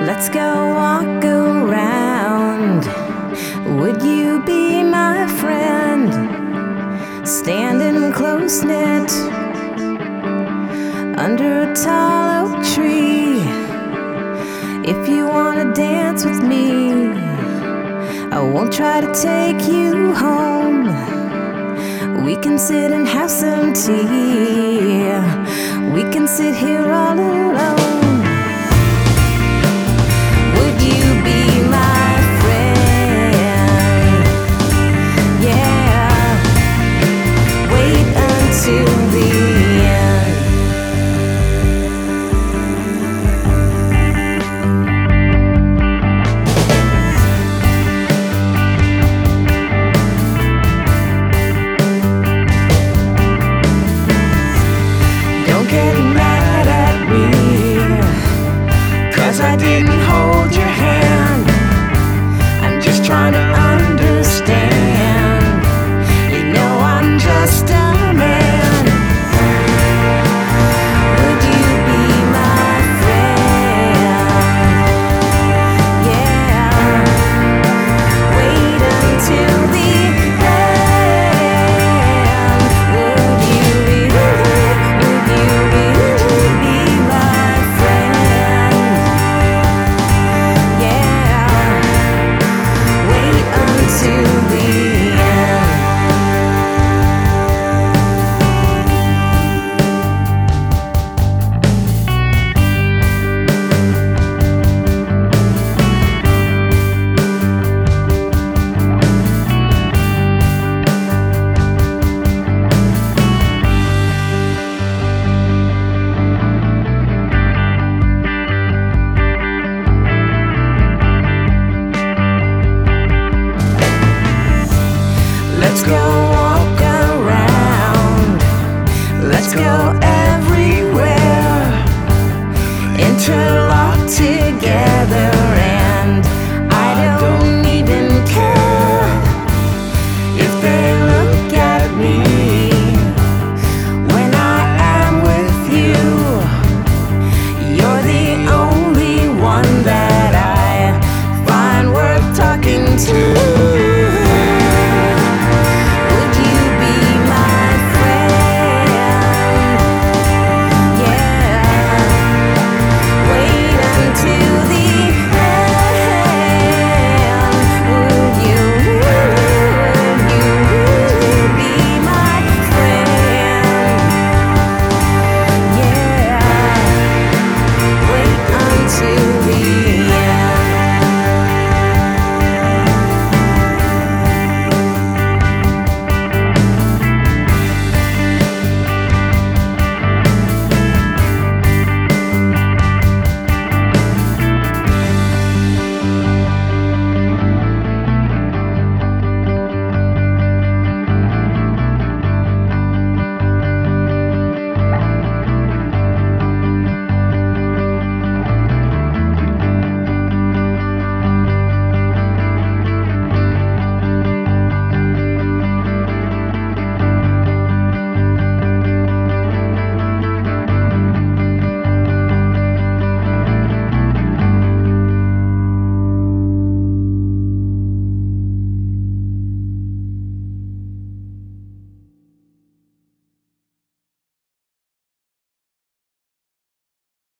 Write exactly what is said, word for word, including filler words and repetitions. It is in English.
Let's go walk around. Would you be my friend? Standing close knit under a tall oak tree. If you wanna dance with me, I won't try to take you home. We can sit and have some tea. We can sit here all alone. Would you be my friend? Yeah. Wait until the end. Don't get mad at me, 'cause I didn't hold your hand. I'm just trying to understand. You know I'm just a man. Would you be my friend? Yeah. Wait until the end. Would you really, would you really be my friend? Yeah. Wait until the end. Let's go walk around. Let's go everywhere. Interlock together.